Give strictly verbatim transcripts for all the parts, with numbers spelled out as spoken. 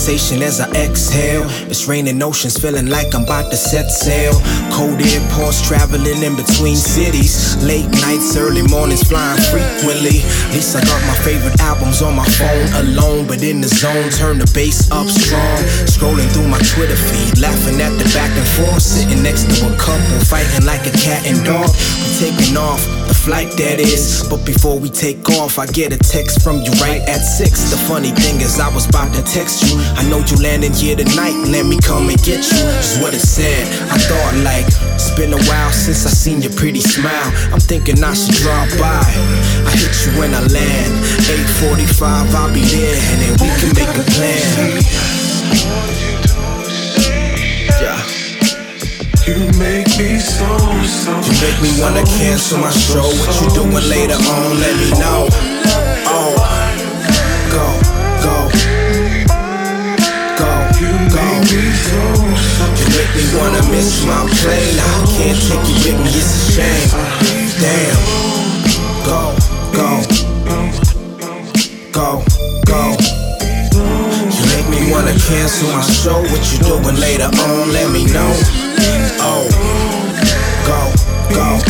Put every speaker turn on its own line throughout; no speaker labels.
conversation as I exhale. It's raining oceans, feeling like I'm about to set sail. Cold airports, traveling in between cities. Late nights, early mornings, flying frequently. At least I got my favorite albums on my phone. Alone, but in the zone, turn the bass up strong. Scrolling through my Twitter feed, laughing at the back and forth. Sitting next to a couple, fighting like a cat and dog. We taking off, the flight that is. But before we take off, I get a text from you right at six. The funny thing is I was about to text you. I know you landing here tonight, let me come and get you. Just what it said. I thought like, it's been a while since I seen your pretty smile. I'm thinking I should drop by. I hit you when I land. eight forty-five, I'll be there, and then we can make a plan. Yeah.
You make me so, so
You make me wanna cancel my show. What you doing later on, let me know. Oh, go, go, go, go. You make me wanna miss my plane. I can't take you with me, it's a shame. Damn, go, go, go, go. You make me wanna cancel my show. What you doing later on, let me know. Oh, go, go,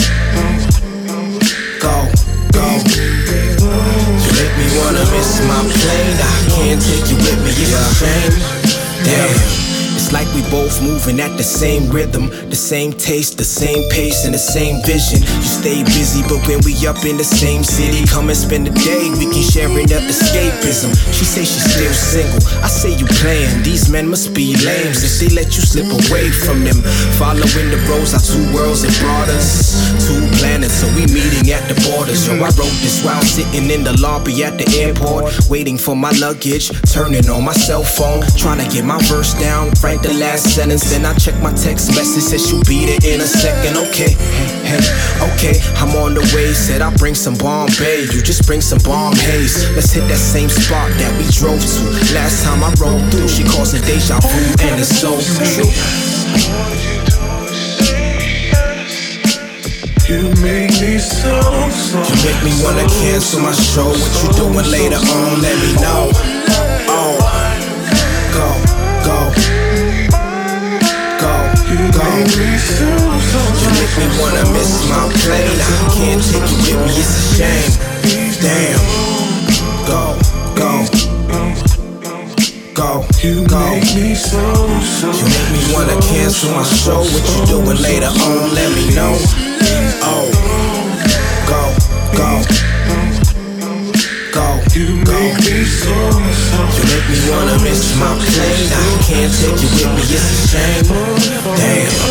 go, go. You make me wanna miss my plane. I can't take you with me, it's a shame. Damn. It's like we both moving at the same rhythm, the same taste, the same pace, and the same vision. You stay busy, but when we up in the same city, come and spend the day, we can share in the escapism. She say she's still single, I say you playing. These men must be lames if they let you slip away from them. Following the roads, our two worlds that brought us two planets, so we meeting at the borders. Yo, I wrote this while sitting in the lobby at the airport, waiting for my luggage, turning on my cell phone, trying to get my verse down. Write the last sentence, then I check my text message, said she'll be there in a second. Okay, hey, okay, I'm on the way. Said I'll bring some Bombay, you just bring some bomb haze. Let's hit that same spot that we drove to last time I rode through. She calls it deja vu, and it's so true.
You make me so, so
You make me wanna cancel my show. What you doing later on, let me know. Oh, go, go, go, go. You make me wanna miss my plane. I can't take you with me, it's a shame. Damn, go, go, go,
You
go.
make me so, so
You make me wanna cancel my show. What you doing later on, let me know. Oh, go, go, go,
You
go.
make me so, so
You make me wanna miss my plane. I can't take you with me, it's a shame. Damn.